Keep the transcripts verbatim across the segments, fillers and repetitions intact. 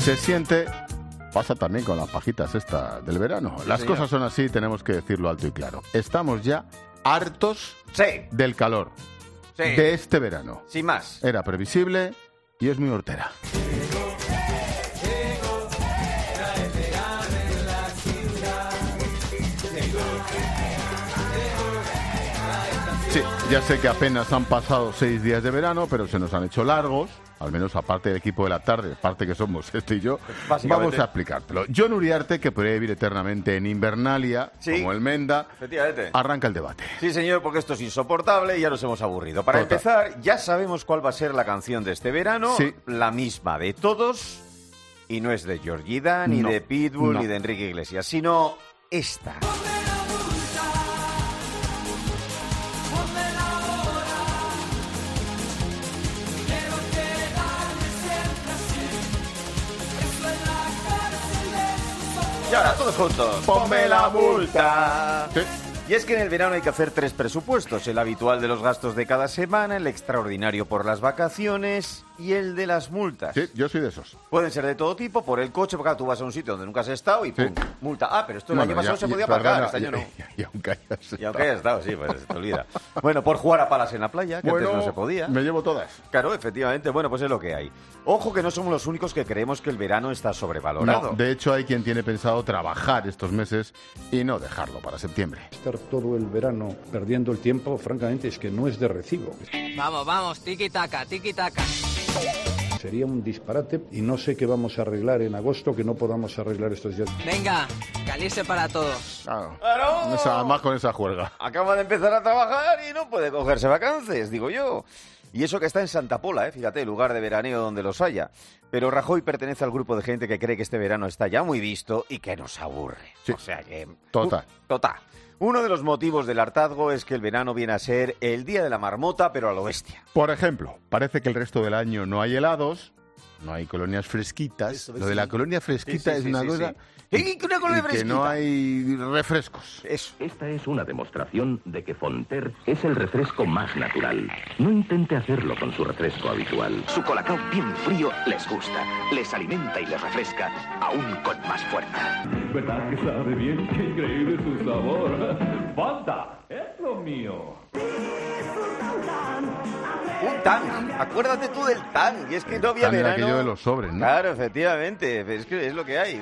Se siente, pasa también con las pajitas esta del verano. Sí, las señor. cosas son así, tenemos que decirlo alto y claro. Estamos ya hartos Sí. del calor Sí. de este verano. Sin más. Era previsible y es muy hortera. Sí, ya sé que apenas han pasado seis días de verano, pero se nos han hecho largos, al menos aparte del equipo de la tarde, parte que somos este y yo, vamos a explicártelo. John Uriarte, que podría vivir eternamente en Invernalia, Sí. como el Menda, Efectivamente. arranca el debate. Sí, señor, porque esto es insoportable y ya nos hemos aburrido. Para Total. empezar, ya sabemos cuál va a ser la canción de este verano, Sí. la misma de todos, y no es de Georgida, ni No. de Pitbull, No. ni de Enrique Iglesias, sino esta. Y ahora, todos juntos. ¡Ponme la multa! Sí. Y es que en el verano hay que hacer tres presupuestos: el habitual de los gastos de cada semana, el extraordinario por las vacaciones y el de las multas. Sí, yo soy de esos. Pueden ser de todo tipo, por el coche, porque claro, tú vas a un sitio donde nunca has estado y ¡pum! Sí. Multa. Ah, pero esto el Bueno, año pasado ya- se podía perdona, pagar, este año no. y- y- y aunque hayas Y aunque hayas estado, sí, pues se te olvida. Bueno, por jugar a palas en la playa, que Bueno, antes no se podía. me llevo todas. Claro, efectivamente, bueno, pues es lo que hay. Ojo que no somos los únicos que creemos que el verano está sobrevalorado. No, de hecho hay quien tiene pensado trabajar estos meses y no dejarlo para septiembre. Estar todo el verano perdiendo el tiempo, francamente, es que no es de recibo. Vamos, vamos, tiki-taka, tiki-taka. Sería un disparate y no sé qué vamos a arreglar en agosto que no podamos arreglar estos días. Venga, calice para todos. Claro. ¡Claro! Esa- más con esa juerga. Acaba de empezar a trabajar y no puede cogerse vacances, digo yo. Y eso que está en Santa Pola, ¿eh? Fíjate, lugar de veraneo donde los haya. Pero Rajoy pertenece al grupo de gente que cree que este verano está ya muy visto y que nos aburre. Sí. O sea que... Total. Uh, total. Uno de los motivos del hartazgo es que el verano viene a ser el día de la marmota, pero a lo bestia. Por ejemplo, parece que el resto del año no hay helados, no hay colonias fresquitas. Eso, Lo de la sí. colonia fresquita Sí, sí, es sí, una sí, cosa... sí. ¿Y qué una colonia y que fresquita? no hay refrescos. Eso. Esta es una demostración de que Fonter es el refresco más natural. No intente hacerlo con su refresco habitual. Su colacao bien frío les gusta, les alimenta y les refresca, aún con más fuerza. ¿Verdad que sabe bien? ¡Qué increíble su sabor! ¡Fanta! ¡Es lo mío! Un tan. Acuérdate tú del tan. Y es que no había Tan era verano. aquello de los sobres, ¿no? Claro, efectivamente. Es que es lo que hay.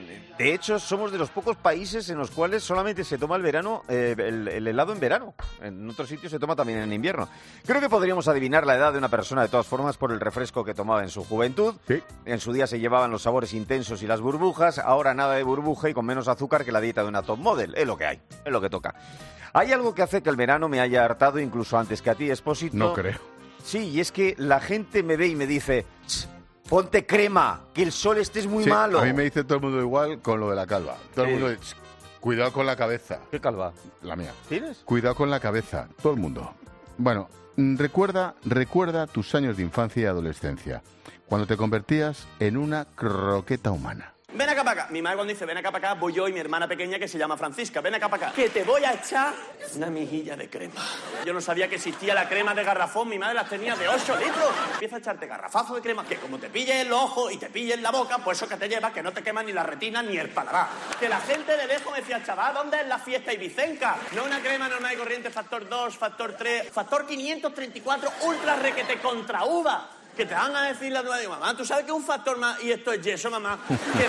De hecho, somos de los pocos países en los cuales solamente se toma el verano, eh, el, el helado en verano. En otros sitios se toma también en invierno. Creo que podríamos adivinar la edad de una persona de todas formas por el refresco que tomaba en su juventud. Sí. En su día se llevaban los sabores intensos y las burbujas. Ahora nada de burbuja y con menos azúcar que la dieta de una top model. Es lo que hay. Es lo que toca. Hay algo que hace que el verano me haya hartado incluso antes que a ti, Espósito. No creo. Sí, y es que la gente me ve y me dice, "Ch, ponte crema, que el sol este es muy Sí, malo". a mí me dice todo el mundo igual con lo de la calva. Todo el Sí. mundo dice, cuidado con la cabeza. ¿Qué calva? La mía. ¿Tienes? Cuidado con la cabeza. Todo el mundo. Bueno, mm, recuerda, recuerda tus años de infancia y adolescencia, cuando te convertías en una croqueta humana. Ven acá para acá. Mi madre cuando dice ven acá para acá, voy yo y mi hermana pequeña que se llama Francisca. Ven acá para acá. Que te voy a echar una mejilla de crema. Yo no sabía que existía la crema de garrafón. Mi madre las tenía de ocho litros. Empieza a echarte garrafazo de crema que como te pille en los ojos y te pille en la boca, pues eso que te lleva, que no te quema ni la retina ni el paladar. Que la gente de lejos me decía, chaval, ¿dónde es la fiesta ibicenca? No una crema normal y corriente, factor dos, factor tres, factor quinientos treinta y cuatro, ultra requete contra uva. Que te van a decir la nueva, digo, mamá, ¿tú sabes que es un factor más y esto es yeso, mamá? Que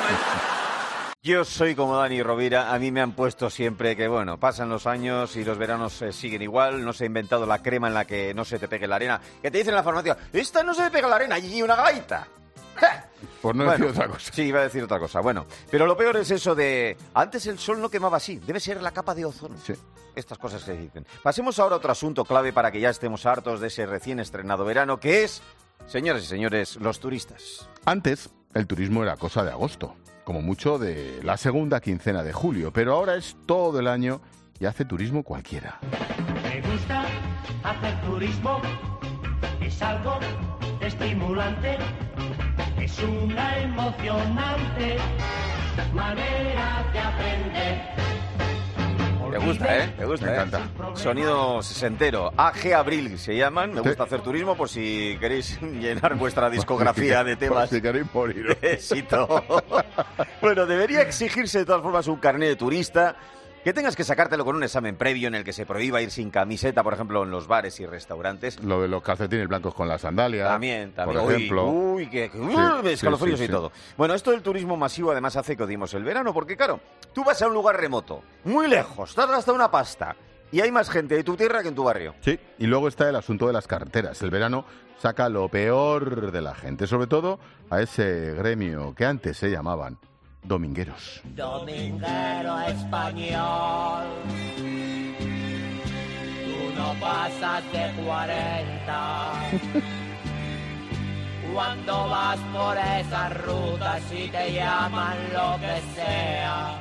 ma- Yo soy como Dani Rovira, a mí me han puesto siempre que, bueno, pasan los años y los veranos eh, siguen igual, no se ha inventado la crema en la que no se te pegue la arena. Que te dicen en la farmacia, esta no se me pega la arena, y una gaita. ¡Ja! Por no Bueno, decir otra cosa. Sí, iba a decir otra cosa. Bueno, pero lo peor es eso de... Antes el sol no quemaba así. Debe ser la capa de ozono. Sí. Estas cosas se dicen. Pasemos ahora a otro asunto clave para que ya estemos hartos de ese recién estrenado verano, que es, señores y señores, los turistas. Antes, el turismo era cosa de agosto, como mucho de la segunda quincena de julio, pero ahora es todo el año y hace turismo cualquiera. Me gusta hacer turismo, es algo estimulante, es una emocionante manera de aprender. Te gusta, ¿eh? Te gusta, Me ¿eh? encanta. Sonido sesentero. A G Abril se llaman. Me gusta hacer turismo por si queréis llenar vuestra discografía de temas. Por si queréis morir. De éxito. Bueno, debería exigirse de todas formas un carnet de turista. Que tengas que sacártelo con un examen previo en el que se prohíba ir sin camiseta, por ejemplo, en los bares y restaurantes. Lo de los calcetines blancos con la sandalia. También, también. Por ejemplo. Uy, uy, que, que Sí, uh, escalofríos sí, sí, y todo. Bueno, esto del turismo masivo además hace que odiemos el verano, porque claro, tú vas a un lugar remoto, muy lejos, te has gastado una pasta, y hay más gente de tu tierra que en tu barrio. Sí, y luego está el asunto de las carreteras. El verano saca lo peor de la gente, sobre todo a ese gremio que antes se llamaban domingueros. Dominguero español, tú no pasas de cuarenta. Cuando vas por esas rutas y te llaman lo que sea,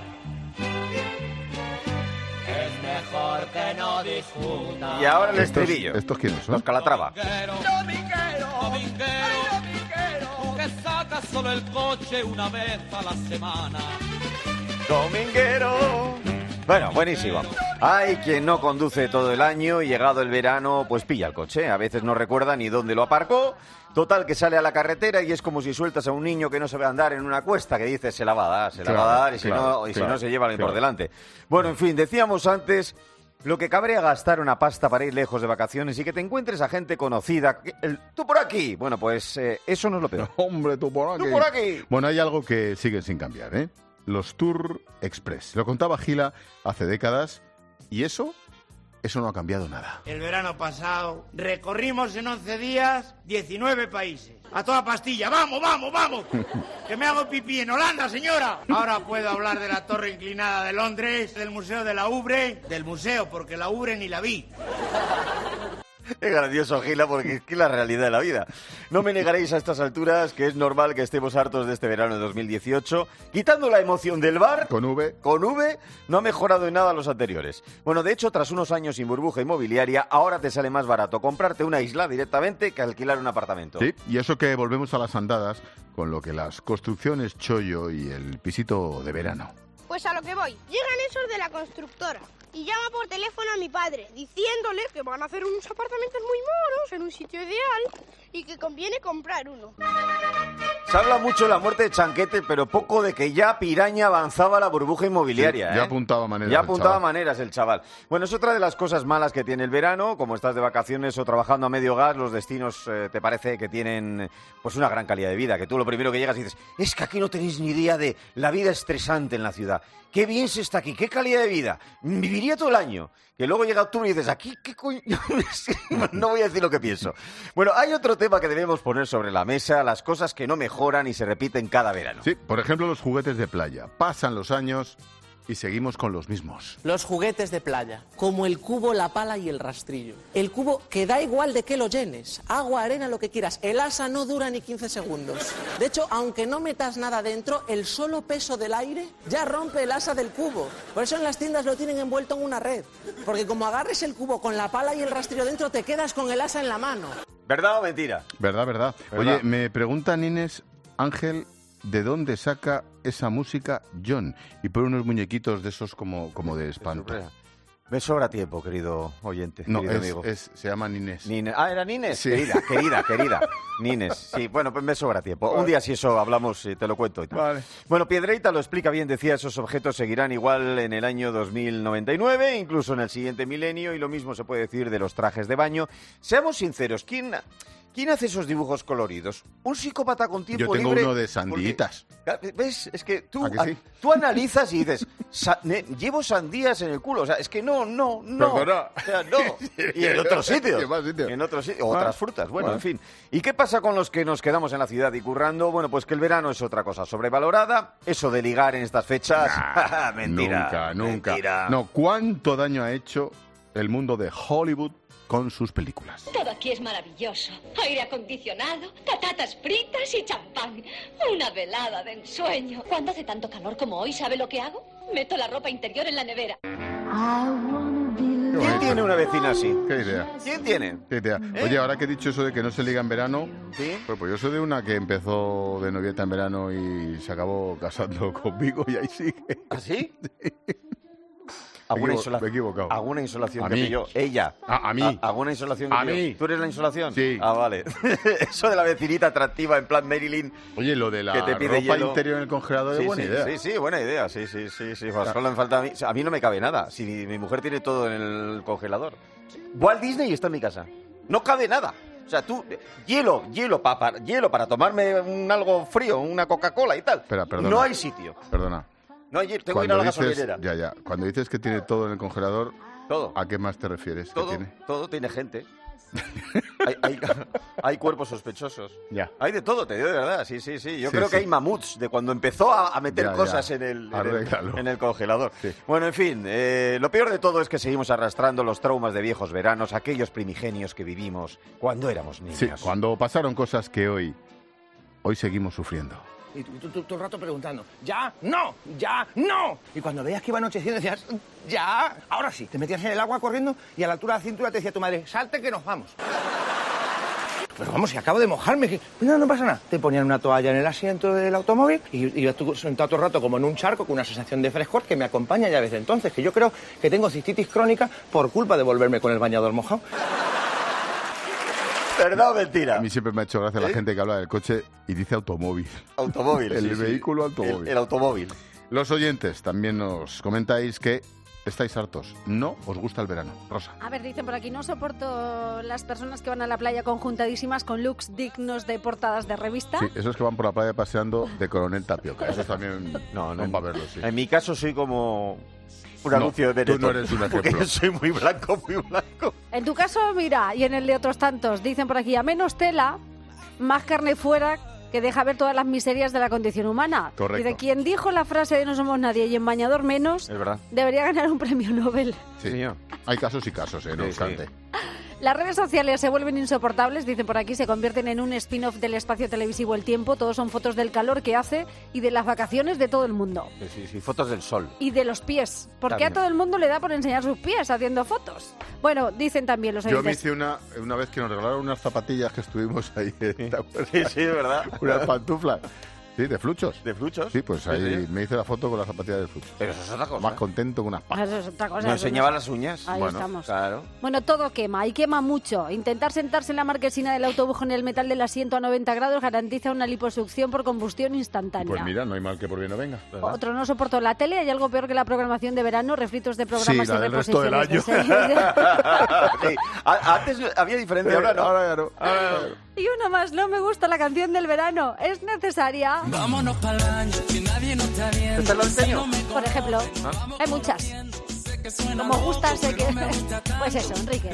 es mejor que no disfrutas. Y ahora el ¿Estos, estribillo. ¿Estos quiénes son? Los Calatrava. Dominguero, dominguero, dominguero, que sacas solo el coche una vez a la semana. Dominguero. Bueno, buenísimo. Hay quien no conduce todo el año y llegado el verano, pues pilla el coche. A veces no recuerda ni dónde lo aparcó. Total, que sale a la carretera y es como si sueltas a un niño que no sabe andar en una cuesta, que dices, se la va a dar, se la Claro, va a dar, y si claro, no, y claro, si no se lleva claro. por delante. Bueno, en fin, decíamos antes lo que cabría gastar una pasta para ir lejos de vacaciones y que te encuentres a gente conocida. que- el, tú por aquí. Bueno, pues eh, eso no es lo peor. Hombre, tú por aquí. Tú por aquí. Bueno, hay algo que sigue sin cambiar, ¿eh? Los Tour Express. Lo contaba Gila hace décadas y eso, eso no ha cambiado nada. El verano pasado recorrimos en once días diecinueve países. A toda pastilla. ¡Vamos, vamos, vamos! Que me hago pipí en Holanda, señora. Ahora puedo hablar de la Torre Inclinada de Londres, del Museo de la Louvre, del museo, porque la Louvre ni la vi. Es grandioso, Gila, porque es que es la realidad de la vida. No me negaréis a estas alturas que es normal que estemos hartos de este verano de dos mil dieciocho. Quitando la emoción del bar, Con V. con V, no ha mejorado en nada los anteriores. Bueno, de hecho, tras unos años sin burbuja inmobiliaria, ahora te sale más barato comprarte una isla directamente que alquilar un apartamento. Sí, y eso que volvemos a las andadas con lo que las construcciones chollo y el pisito de verano. Pues a lo que voy. Llegan esos de la constructora y llama por teléfono a mi padre diciéndole que van a hacer unos apartamentos muy monos en un sitio ideal y que conviene comprar uno. Se habla mucho de la muerte de Chanquete, pero poco de que ya Piraña avanzaba la burbuja inmobiliaria. Sí, ya ¿eh? apuntaba maneras Ya el apuntaba chaval. maneras el chaval. Bueno, es otra de las cosas malas que tiene el verano. Como estás de vacaciones o trabajando a medio gas, los destinos eh, te parece que tienen pues una gran calidad de vida. Que tú lo primero que llegas y dices, es que aquí no tenéis ni idea de la vida estresante en la ciudad. Qué bien se está aquí, qué calidad de vida. Viviría todo el año. Que luego llega octubre y dices, aquí, ¿qué coño? No voy a decir lo que pienso. Bueno, hay otro tema que debemos poner sobre la mesa, las cosas que no mejoran y se repiten cada verano. Sí, por ejemplo, los juguetes de playa. Pasan los años y seguimos con los mismos. Los juguetes de playa, como el cubo, la pala y el rastrillo. El cubo que da igual de qué lo llenes, agua, arena, lo que quieras. El asa no dura ni quince segundos. De hecho, aunque no metas nada dentro, el solo peso del aire ya rompe el asa del cubo. Por eso en las tiendas lo tienen envuelto en una red. Porque como agarres el cubo con la pala y el rastrillo dentro, te quedas con el asa en la mano. ¿Verdad o mentira? ¿Verdad, verdad? ¿Verdad? Oye, me preguntan Inés, Ángel, ¿de dónde saca esa música John? Y por unos muñequitos de esos como, como de espanto. Me sobra tiempo, querido oyente. No, querido es, amigo. es- se llaman Inés. Nines. Ah, ¿era Nines? Sí. Querida, querida, querida. Nines. Sí, bueno, pues me sobra tiempo. Un día si eso hablamos y te lo cuento y tal. Vale. Bueno, Piedreita lo explica bien, decía, esos objetos seguirán igual en el año dos mil noventa y nueve, incluso en el siguiente milenio, y lo mismo se puede decir de los trajes de baño. Seamos sinceros, ¿quién, quién hace esos dibujos coloridos? ¿Un psicópata con tiempo Yo tengo libre? uno de sandillitas. Porque, ¿ves? Es que tú, ¿A que sí? a- tú analizas y dices, "Sa- ne- llevo sandías en el culo. O sea, es que no, no, no. Perdona. O sea, no. Y en otros sitios. ¿Qué más sitios? En otros sitios. Ah, Otras frutas. Bueno, bueno. en fin. ¿Y qué pasa con los que nos quedamos en la ciudad y currando? Bueno, pues que el verano es otra cosa sobrevalorada. Eso de ligar en estas fechas. Nah, mentira. Nunca, nunca. Mentira. No, ¿cuánto daño ha hecho el mundo de Hollywood con sus películas? Todo aquí es maravilloso. Aire acondicionado, patatas fritas y champán. Una velada de ensueño. Cuando hace tanto calor como hoy, ¿sabe lo que hago? Meto la ropa interior en la nevera. ¿Quién tiene una vecina así? ¿Qué idea? ¿Quién tiene? ¿Qué idea? Oye, ahora que he dicho eso de que no se liga en verano, ¿Sí? pues, pues yo soy de una que empezó de novieta en verano y se acabó casando conmigo y ahí sigue. ¿Ah, sí? alguna, equivo- insola- me he equivocado. alguna insolación A que mí. pilló ella. A- a mí. A- ¿Alguna insolación que A pilló? mí. ¿Tú eres la insolación? Sí. Ah, vale. Eso de la vecinita atractiva en plan Marilyn. Oye, lo de la que te pide ropa hielo. interior en el congelador Sí, es buena sí, idea. Sí, sí, buena idea. Sí, sí, sí, sí. Pues solo me falta a mí. A mí no me cabe nada. Si mi, mi mujer tiene todo en el congelador. Walt Disney está en mi casa. No cabe nada. O sea, tú, hielo, hielo, pa, pa- hielo para tomarme un algo frío, una Coca-Cola y tal. Espera, perdona. No hay sitio. Perdona. No hay hielo. Tengo que ir a la dices, gasolinera. ya, ya. Cuando dices que tiene todo en el congelador, Todo. ¿a qué más te refieres? ¿Qué Todo, tiene? todo tiene gente. hay, hay, hay cuerpos sospechosos. Ya. Hay de todo, te digo de verdad. Sí, sí, sí. Yo Sí, creo que sí. hay mamuts de cuando empezó a, a meter Ya, cosas ya. En, el, en, el, Arréglalo. en el congelador. Bueno, en fin, eh, lo peor de todo es que seguimos arrastrando los traumas de viejos veranos, aquellos primigenios que vivimos cuando éramos niños. Sí, cuando pasaron cosas que hoy, hoy seguimos sufriendo. Y tú, tú, tú todo el rato preguntando, ya, no, ya, no. Y cuando veías que iba anocheciendo decías, ya, ahora sí. Te metías en el agua corriendo y a la altura de la cintura te decía tu madre, salte que nos vamos. Pero vamos, si acabo de mojarme, que no, no pasa nada. Te ponían una toalla en el asiento del automóvil y ibas tú sentado todo el rato como en un charco con una sensación de frescor que me acompaña ya desde entonces, que yo creo que tengo cistitis crónica por culpa de volverme con el bañador mojado. ¿Verdad o mentira? A mí siempre me ha hecho gracia la ¿Eh? gente que habla del coche y dice automóvil. Automóvil, El sí, sí. vehículo automóvil. El, el automóvil. Los oyentes también nos comentáis que estáis hartos. No os gusta el verano. Rosa. A ver, dicen por aquí, no soporto las personas que van a la playa conjuntadísimas con looks dignos de portadas de revista. Sí, esos que van por la playa paseando de coronel tapioca. Esos también No, no. son para verlos, sí. En mi caso soy como un No, anuncio de tú Benetton. no eres un Porque ejemplo. yo soy muy blanco, muy blanco. En tu caso, mira, y en el de otros tantos, dicen por aquí, a menos tela, más carne fuera, que deja ver todas las miserias de la condición humana. Correcto. Y de quien dijo la frase de no somos nadie y en bañador menos, Es verdad. debería ganar un premio Nobel. Sí, hay casos y casos, ¿eh? No Sí, obstante. Las redes sociales se vuelven insoportables, dicen por aquí, se convierten en un spin-off del espacio televisivo El Tiempo. Todos son fotos del calor que hace y de las vacaciones de todo el mundo. Sí, sí, sí, fotos del sol. Y de los pies, porque También. a todo el mundo le da por enseñar sus pies haciendo fotos. Bueno, dicen también los Yo me oyentes. hice una, una vez que nos regalaron unas zapatillas que estuvimos ahí. ¿te acuerdas? Sí, sí, es verdad. Unas pantuflas. Sí, de fluchos. ¿De fluchos? Sí, pues Sí, ahí sí. me hice la foto con las zapatillas de fluchos. Pero eso es otra cosa. Más contento que unas pajas. Eso es otra cosa. ¿Me eso enseñaba no- las uñas? Ahí bueno, estamos. Claro. Bueno, todo quema y quema mucho. Intentar sentarse en la marquesina del autobús con el metal del asiento a noventa grados garantiza una liposucción por combustión instantánea. Pues mira, no hay mal que por bien no venga. Otro no soportó la tele. Hay algo peor que la programación de verano, refritos de programas Sí, la y del resto del año. reposiciones de series. Sí. A- Antes había diferencia, ahora no. Ahora ya no. Ahora ya no. Y uno más, no me gusta la canción del verano. ¿Es necesaria? Vámonos para el baño, que nadie nos está viendo. ¿Esta la enseño? Por ejemplo, hay muchas. Como gusta, sé que... Pues eso, Enrique.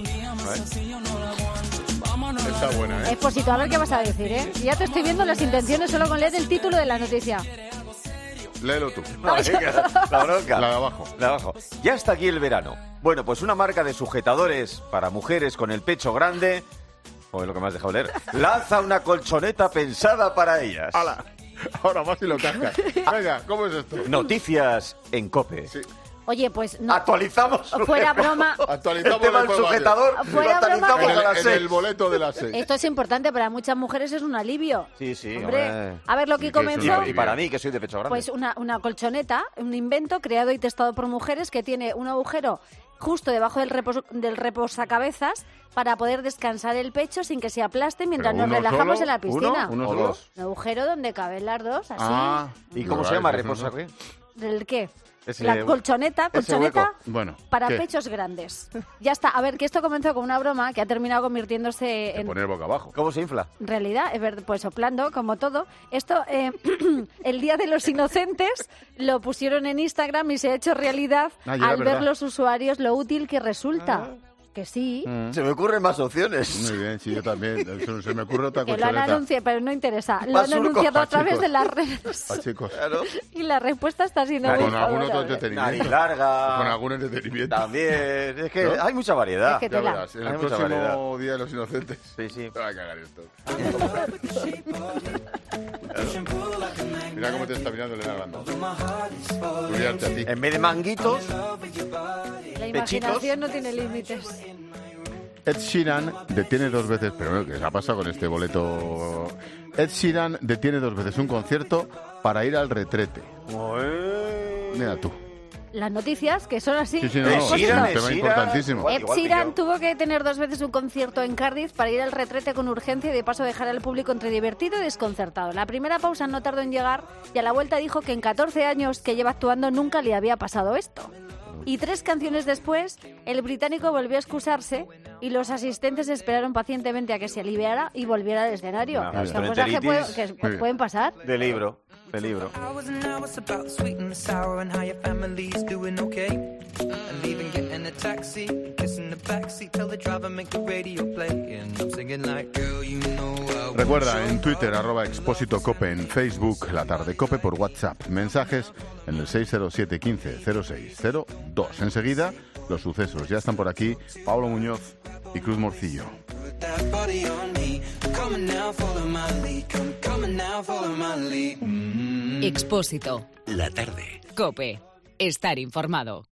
Está buena, ¿eh? Expósito, a ver qué vas a decir, ¿eh? Y ya te estoy viendo las intenciones solo con leer el título de la noticia. Léelo tú. La bronca. La de abajo. La de abajo. Ya está aquí el verano. Bueno, pues una marca de sujetadores para mujeres con el pecho grande, o es lo que me has dejado leer, lanza una colchoneta pensada para ellas. ¡Hala! Ahora más y lo cascas. Venga, ¿cómo es esto? Noticias en COPE. Oye, pues no. Actualizamos. Fuera broma. Actualizamos el tema la del información. sujetador. Lo Fuera broma actualizamos que- a las En seis. el boleto de las seis. Esto es importante, para muchas mujeres es un alivio. Sí, sí. Hombre, hombre. a ver lo que ¿Y qué es un comenzó. alivio? Y para mí, que soy de pecho grande. Pues una, una colchoneta, un invento creado y testado por mujeres que tiene un agujero justo debajo del, repos, del reposacabezas para poder descansar el pecho sin que se aplaste mientras ¿Pero nos uno relajamos solo? en la piscina. ¿Uno? ¿Uno ¿O solo? dos? Un agujero donde caben las dos, así. Ah. ¿Y cómo se Vale, llama? pues ¿Reposa no. qué? ¿Del qué? Ese- La colchoneta, ese colchoneta hueco. Bueno, para ¿qué? pechos grandes. Ya está. A ver, que esto comenzó con una broma que ha terminado convirtiéndose De en poner boca abajo. ¿Cómo se infla? realidad, es ver- pues soplando, como todo. Esto, eh, el Día de los Inocentes, lo pusieron en Instagram y se ha hecho realidad Ah, ya, al ver ¿verdad? los usuarios lo útil que resulta. Que sí, Se me ocurren más opciones. Muy bien, sí, yo también. Eso, se me ocurre otra que lo han colchoneta. anunciado, pero no interesa. Lo Más han surco. anunciado a Ah, través chicos. de las redes. Ah, chicos. Claro. Y la respuesta está siendo muy Con algún otro favorable. entretenimiento. Nariz larga. Con algún entretenimiento. También. Es que ¿No? hay mucha variedad. Es que Ya tela. verás, en Hay el mucha próximo variedad. Día de los Inocentes. Sí, sí. Me va a cagar esto. Mira cómo te está mirando Elena Aranda. Cuidarte a ti. En vez de manguitos, La imaginación no tiene límites. Ed Sheeran detiene dos veces, pero bueno, ¿qué ha pasado con este boleto? Ed Sheeran detiene dos veces un concierto para ir al retrete. Mira tú. las noticias, que son así. Sí, sí, no, no, es un tema importantísimo. Ed Sheeran tuvo que tener dos veces un concierto en Cardiff para ir al retrete con urgencia y de paso dejar al público entre divertido y desconcertado. La primera pausa no tardó en llegar y a la vuelta dijo que en catorce años que lleva actuando nunca le había pasado esto. Y tres canciones después, el británico volvió a excusarse y los asistentes esperaron pacientemente a que se aliviara y volviera al escenario. No, Son cosas que, puede- que sí. pueden pasar. De libro, de libro. Recuerda, en Twitter, arroba Expósito Cope, en Facebook, La Tarde Cope, por WhatsApp. Mensajes en el seis cero siete uno cinco cero seis cero dos. Enseguida, los sucesos. Ya están por aquí Pablo Muñoz y Cruz Morcillo. Expósito. La tarde. Cope. Estar informado.